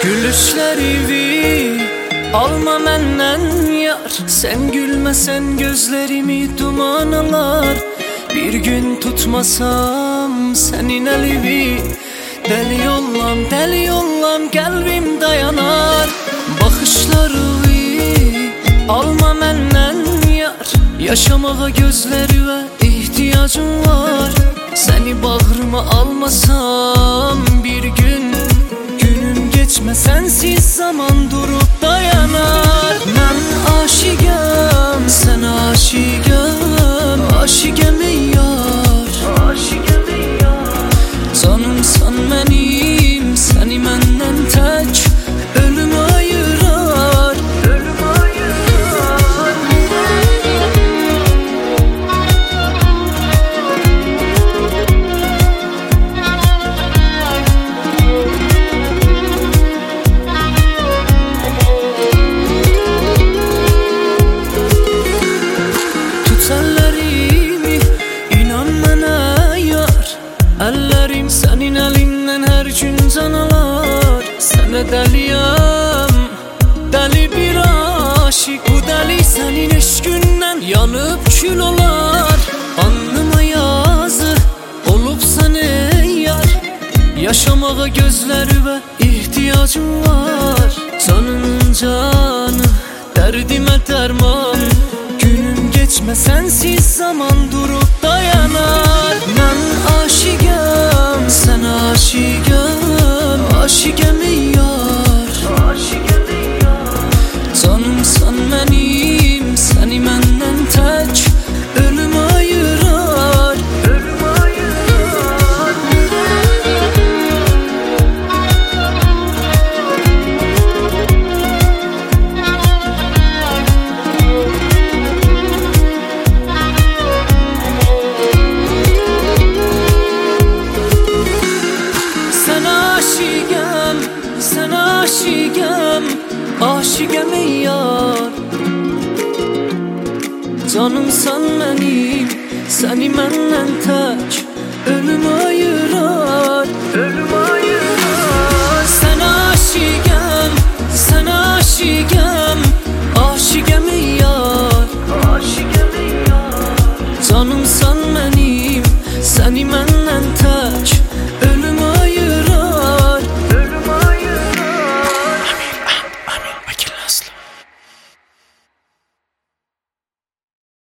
Gülüşlerimi alma menden yar, sen gülmesen gözlerimi duman alar. Bir gün tutmasam senin elini, deli yollam deli yollam kalbim dayanar. Bakışlarını alma menden yar, yaşamağa gözlerime ihtiyacım var. Seni bağrıma almasam bir gün, günüm geçme sensiz zaman durup dayanar. Ben aşigem, sen aşigem, aşigem yar, aşigem yar. Canımsan benim, seni menden tek ölüm ayırar, ölüm ayırar. Tut ellerimi, inan bana yar, ellerim senin elinden her gün can alar. Sana deliyem, deli bir aşık, bu deli senin eşkünden yanıp kül olar. Alnıma yazı olup seni yar, yaşamağa gözlerime ihtiyacım var. Canının canı, derdime derman, günüm geçme sensiz zaman durup dayanar. Ben aşigem, sen aşigem, aşigem yar, aşigem yar. Canımsan benim, seni menden tek ölüm ayırar, ölüm ayırar. Sen aşigem, sen aşigem, aşigem yar. Canımsan benim, seni menden tek ölüm ayırar, ölüm ayırar. Sen aşigem, sen aşigem, aşigem yar, aşigem yar. Canımsan benim, seni menden